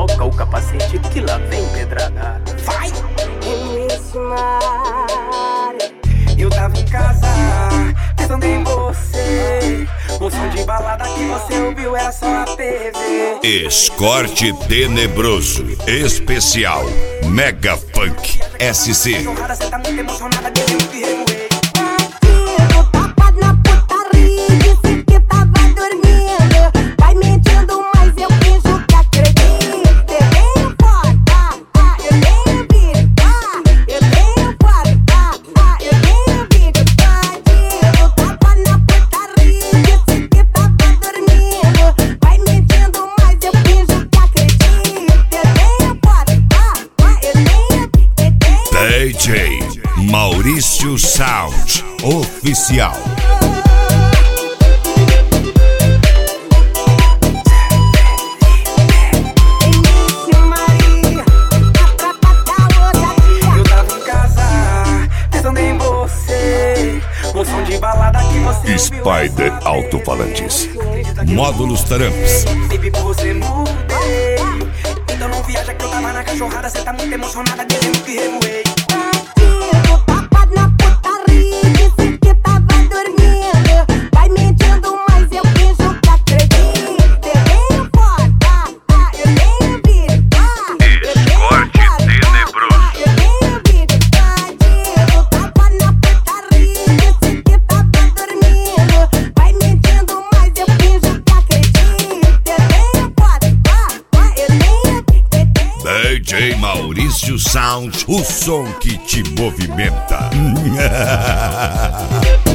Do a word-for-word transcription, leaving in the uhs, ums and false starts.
coloca o capacete que lá vem pedrada. Vai! Eu tava em casa, pensando em você. O som de balada que você ouviu era só a T V. Escorte Tenebroso Especial Mega Funk S C. Você tá muito emocionada, deixa eu te remoer. D J Maurício Sound Oficial. Eu tava em casa, pensando em você. O som de balada que você Spider Alto-Falantes Módulos Taramps. Baby, por você mudei. Então não viaja que eu tava na cachorrada. Cê tá muito emocionada, dizendo que remoei. D J Maurício Sound, o som que te movimenta.